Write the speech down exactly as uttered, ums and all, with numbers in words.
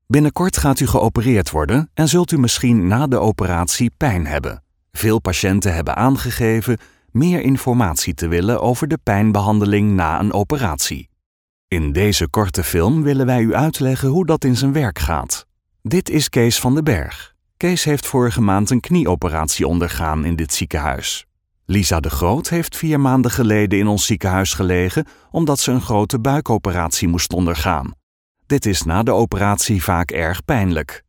Binnenkort gaat u geopereerd worden en zult u misschien na de operatie pijn hebben. Veel patiënten hebben aangegeven meer informatie te willen over de pijnbehandeling na een operatie. In deze korte film willen wij u uitleggen hoe dat in zijn werk gaat. Dit is Kees van den Berg. Kees heeft vorige maand een knieoperatie ondergaan in dit ziekenhuis. Lisa de Groot heeft vier maanden geleden in ons ziekenhuis gelegen omdat ze een grote buikoperatie moest ondergaan. Dit is na de operatie vaak erg pijnlijk.